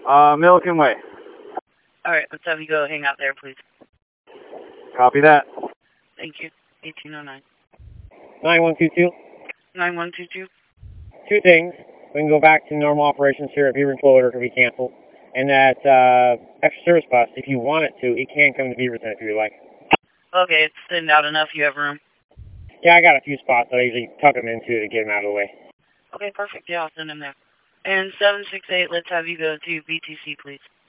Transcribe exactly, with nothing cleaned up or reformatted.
Uh, Milliken Way. Alright, let's have you go hang out there, please. Copy that. Thank you. eighteen oh nine. nine one two two. nine one two two. Two things. We can go back to normal operations here at Beaver and Floater to be canceled. And that uh, extra service bus, if you want it to, it can come to Beaverton if you like. Okay, it's thinned out enough. You have room. Yeah, I got a few spots that I usually tuck them into to get them out of the way. Okay, perfect. Yeah, I'll send him there. And seven six eight, let's have you go to B T C, please.